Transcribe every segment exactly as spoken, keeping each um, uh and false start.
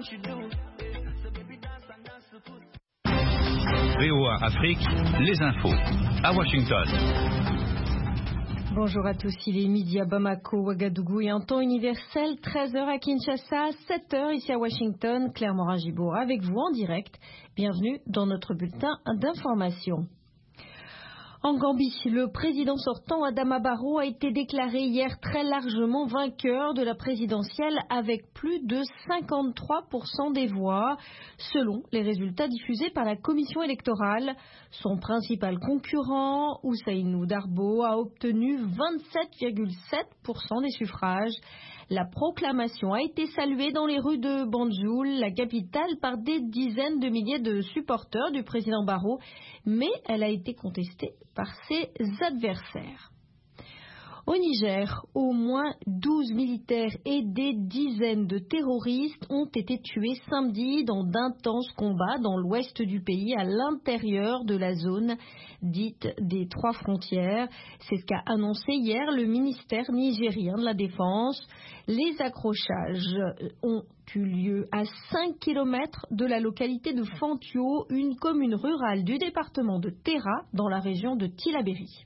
V O A Afrique, les infos, à Washington. Bonjour à tous, il est midi à Bamako, Ouagadougou et en temps universel, treize heures à Kinshasa, sept heures ici à Washington. Claire Morin-Gibault avec vous en direct. Bienvenue dans notre bulletin d'information. En Gambie, le président sortant Adama Barrow a été déclaré hier très largement vainqueur de la présidentielle avec plus de cinquante-trois pour cent des voix, selon les résultats diffusés par la commission électorale. Son principal concurrent, Ousseynou Darboe, a obtenu vingt-sept virgule sept pour cent des suffrages. La proclamation a été saluée dans les rues de Banjul, la capitale, par des dizaines de milliers de supporters du président Barrow, mais elle a été contestée par ses adversaires. Au Niger, au moins douze militaires et des dizaines de terroristes ont été tués samedi dans d'intenses combats dans l'ouest du pays, à l'intérieur de la zone dite des trois frontières. C'est ce qu'a annoncé hier le ministère nigérien de la Défense. Les accrochages ont eu lieu à cinq kilomètres de la localité de Fantio, une commune rurale du département de Terra, dans la région de Tillabéri.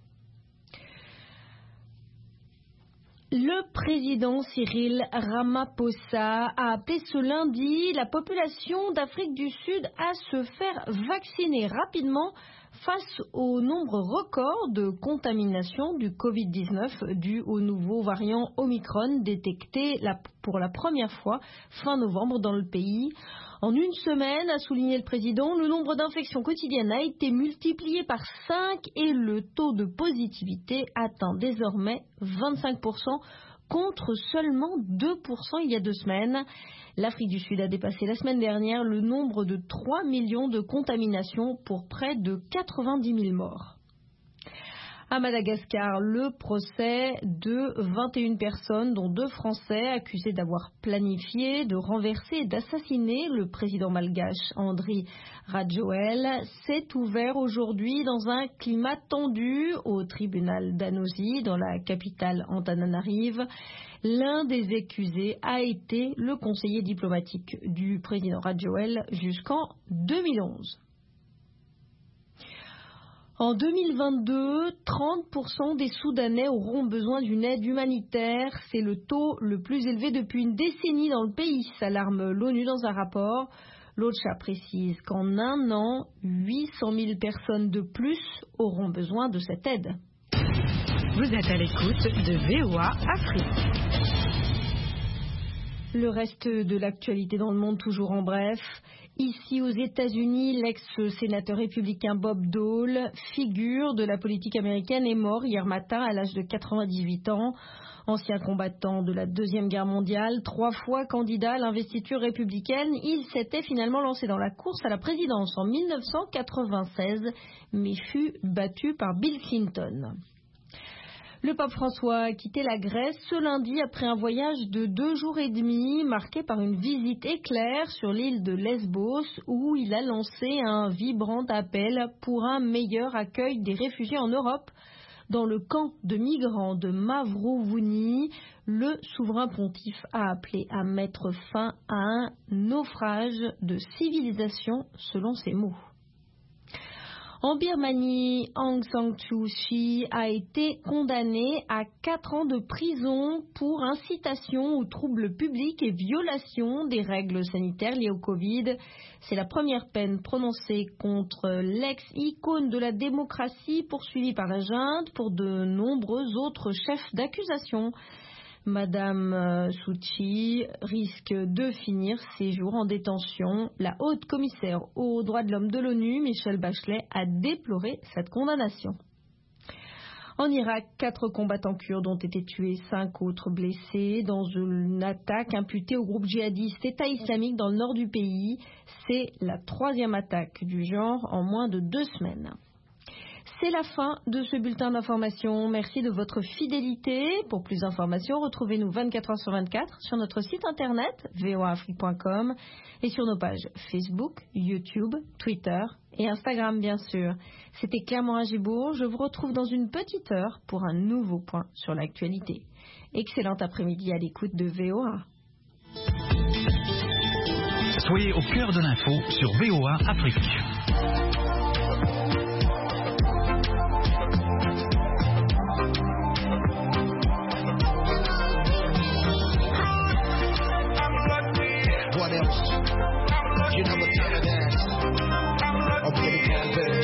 Le président Cyril Ramaphosa a appelé ce lundi la population d'Afrique du Sud à se faire vacciner rapidement face au nombre record de contaminations du covid dix-neuf dû au nouveau variant Omicron détecté pour la première fois fin novembre dans le pays. En une semaine, a souligné le président, le nombre d'infections quotidiennes a été multiplié par cinq et le taux de positivité atteint désormais vingt-cinq pour cent contre seulement deux pour cent il y a deux semaines. L'Afrique du Sud a dépassé la semaine dernière le nombre de trois millions de contaminations pour près de quatre-vingt-dix mille morts. À Madagascar, le procès de vingt et une personnes, dont deux Français, accusés d'avoir planifié de renverser et d'assassiner le président malgache Andry Rajoelina, s'est ouvert aujourd'hui dans un climat tendu au tribunal d'Anosy, dans la capitale Antananarive. L'un des accusés a été le conseiller diplomatique du président Rajoelina jusqu'en deux mille onze. En deux mille vingt-deux, trente pour cent des Soudanais auront besoin d'une aide humanitaire. C'est le taux le plus élevé depuis une décennie dans le pays, s'alarme l'ONU dans un rapport. L'OCHA précise qu'en un an, huit cent mille personnes de plus auront besoin de cette aide. Vous êtes à l'écoute de V O A Afrique. Le reste de l'actualité dans le monde, toujours en bref. Ici aux États-Unis, l'ex-sénateur républicain Bob Dole, figure de la politique américaine, est mort hier matin à l'âge de quatre-vingt-dix-huit ans. Ancien combattant de la Deuxième Guerre mondiale, trois fois candidat à l'investiture républicaine, il s'était finalement lancé dans la course à la présidence en mille neuf cent quatre-vingt-seize, mais fut battu par Bill Clinton. Le pape François a quitté la Grèce ce lundi après un voyage de deux jours et demi marqué par une visite éclair sur l'île de Lesbos où il a lancé un vibrant appel pour un meilleur accueil des réfugiés en Europe. Dans le camp de migrants de Mavrovouni, le souverain pontife a appelé à mettre fin à un naufrage de civilisation selon ses mots. En Birmanie, Aung San Suu Kyi a été condamnée à quatre ans de prison pour incitation aux troubles publics et violation des règles sanitaires liées au Covid. C'est la première peine prononcée contre l'ex-icône de la démocratie poursuivie par la junte pour de nombreux autres chefs d'accusation. Madame Suu Kyi risque de finir ses jours en détention. La haute commissaire aux droits de l'homme de l'ONU, Michelle Bachelet, a déploré cette condamnation. En Irak, quatre combattants kurdes ont été tués, cinq autres blessés dans une attaque imputée au groupe djihadiste État islamique dans le nord du pays. C'est la troisième attaque du genre en moins de deux semaines. C'est la fin de ce bulletin d'information. Merci de votre fidélité. Pour plus d'informations, retrouvez-nous vingt-quatre heures sur vingt-quatre sur notre site internet v o a afrique point com et sur nos pages Facebook, YouTube, Twitter et Instagram bien sûr. C'était Claire Morin-Gibault. Je vous retrouve dans une petite heure pour un nouveau point sur l'actualité. Excellent après-midi à l'écoute de V O A. Soyez au cœur de l'info sur V O A Afrique. What else? You know what time it is. Okay, the campaign.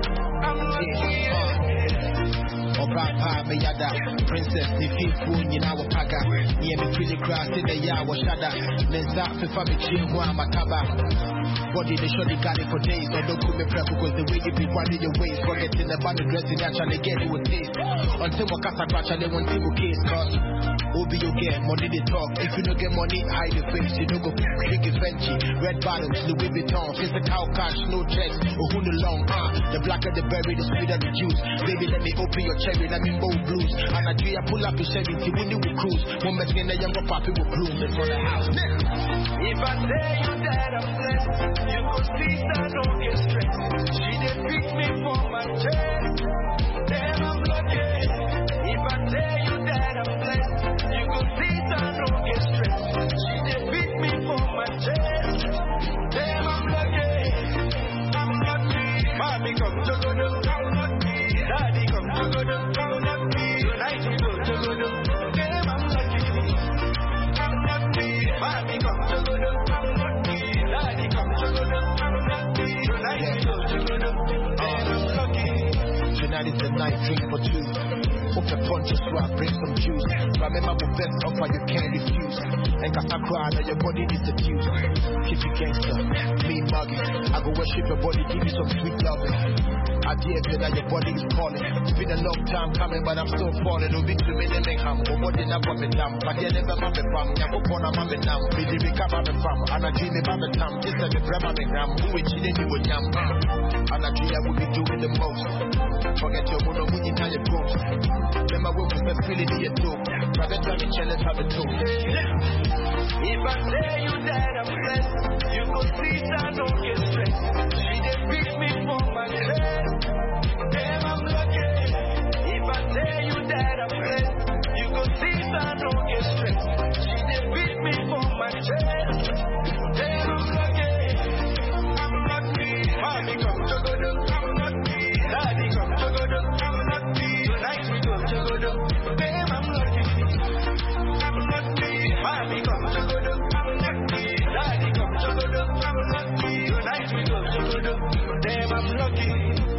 Papa, me yada, princess, the fifth one, you know, paga. Yeah, me pretty cross in the yawa shada. Then start to family chill, one mataba. Body they surely got it for days. So don't come me prep because the way you be running your ways. Forgetting about the dressing, actually get it with this. Until my casa crash, I want to go case, cause Obi you get money they talk. If you don't get money, hide your face. You don't go big Fenty, red bottoms, Louis Vuitton. Since the cow cash, no checks, or who the long, ah. The blacker the berry, the sweeter the juice. Baby, let me open your cherry, let me bold blues. And I do ya pull up your seventy when you will cruise. One mess in the younger poppy will bloom. It's on the house. If I tell you that I'm blessed, you go see that don't get stressed. She did pick me for my chest. Damn, I'm lucky. If I tell you that I'm blessed, you go see that don't get stressed. She did pick me for my chest. Damn, I'm lucky. I'm lucky. Mommy come to go to I'm lucky. Daddy come to go to I'm lucky. Tonight we go to go to damn, I'm lucky. I'm lucky. Mommy come to go to I'm lucky. Daddy come to go to I'm lucky. Tonight we go to go to damn, I'm lucky. Tonight is the night, drink for two. Hope the punch is swap, bring some juice. Remember my best offer you can't refuse. And cause I cry that your body needs a fuse. Keep it gangster, mean muggy. I go worship your body, give you some sweet loving. I dare feel that your body is calling. It's been a long time coming, but I'm still falling. Don't be too many make ham. But what did I pop it down? But yeah, never mammy fam. Yeah, go on a mammy now. Baby, we come mammy fam. And I dream about the time. This is the grandma me gram. Who is chilling you with yam? And I dream I will be doing the most. Forget your mono when you tell your ghost. Remember when we first feeling in your toe. Rather than me jealous how it toe. If I tell you that I'm blessed, you go see that don't get stressed. She did pick me for my chest. Damn, I'm lucky. If I tell you that I'm blessed, you go see that don't get stressed. She did pick me for my chest. Damn, I'm lucky. I'm lucky. Mommy come to go to I'm lucky. Daddy come to go to I'm lucky. Tonight we go to go to damn, I'm lucky. I'm lucky. Mommy come to go to I'm lucky. Daddy come to go to I'm lucky. Tonight we go to go to damn, I'm lucky.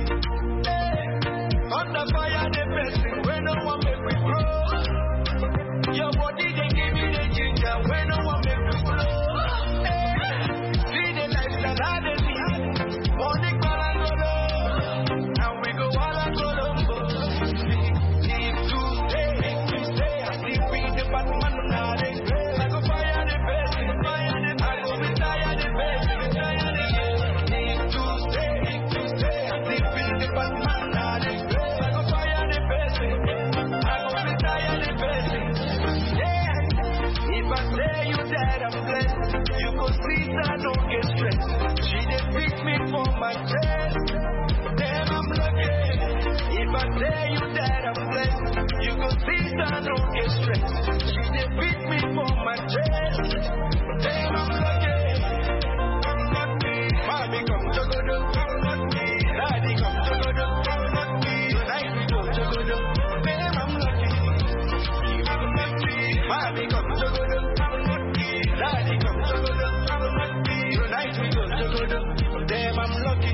Under fire, the blessing when no one make me grow. Your body they give me the ginger when no one make me flow. See the lifestyle I dey see. Money call and go low, and we go all and go low. Need to stay, need to stay. I see we the bad man now they play. I go fire the blessing, fire the I go retire the blessing, retire the need to stay, need to stay. I see we the bad man now they play. If I tell you that I'm blessed, you go see that don't get stressed. She did pick me for my chest. Damn, I'm lucky. If I tell you that I'm blessed, you go see that don't get stressed. She did pick me for my chest. Damn, I'm lucky. I'm lucky. Mommy come to go to I'm lucky. Daddy come to go to I'm lucky. Tonight we go to go to damn, I'm lucky. I'm lucky. Mommy come to go to I'm lucky. Daddy come to go to I'm lucky. Tonight we go to go to damn, I'm lucky.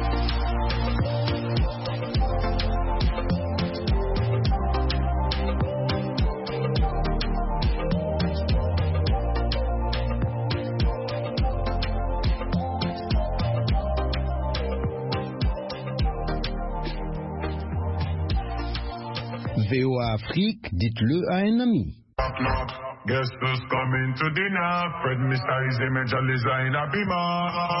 V O A Afrique, dites-le à un ami. Guess who's coming to dinner? Fred Mister is image and design a beamer.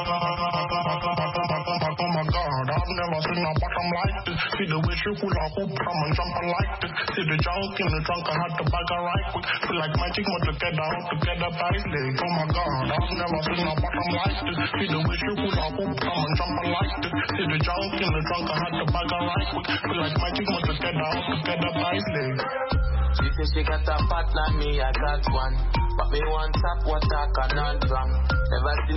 Oh my God, I've never seen a bottom like this. See the way she pull her hoop from and jump like this. See the junk in the trunk, I had to bag her right quick. Feel like magic, but together, out together by leg. Oh my God, I've never seen a bottom like this. See the way she pull her hoop from and jump like this. See the junk in the trunk, I had to bag her right quick. Feel like magic, but together, out together by leg. She said she got a fat like me, I got one. But me want top what I cannot wrong. Never seen